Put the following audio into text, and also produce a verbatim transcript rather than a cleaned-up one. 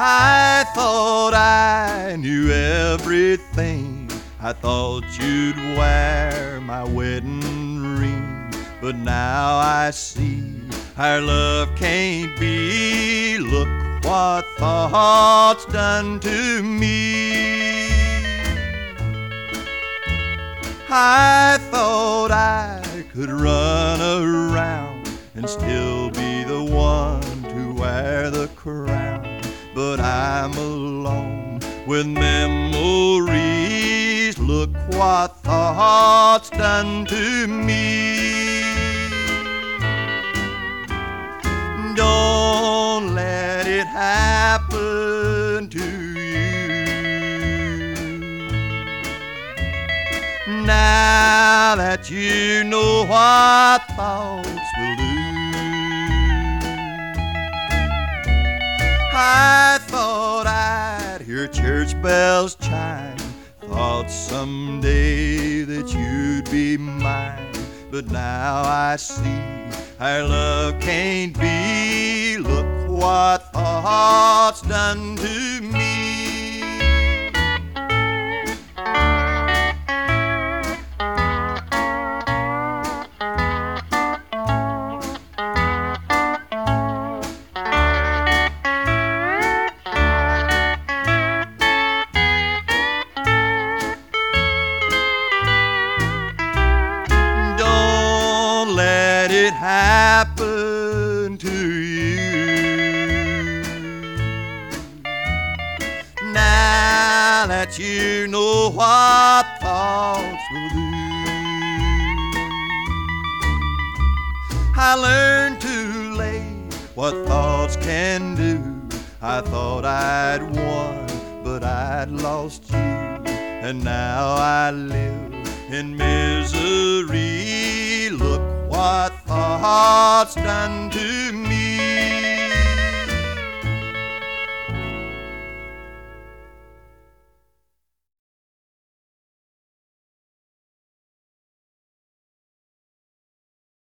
I thought I knew everything. I thought you'd wear my wedding ring, but now I see our love can't be. Look what thought's done to me. I thought I could run around and still be the one to wear the crown, but I'm alone with memories. Look what thought's done to me. Don't let it happen to you. Now that you know what thoughts will do. I thought I'd hear church bells chime, thought someday that you'd be mine, but now I see our love can't be. Look what thought's done to me. Let it happen to you. Now that you know what thoughts will do. I learned too late what thoughts can do. I thought I'd won, but I'd lost you, and now I live in misery. Look what thought's done to me.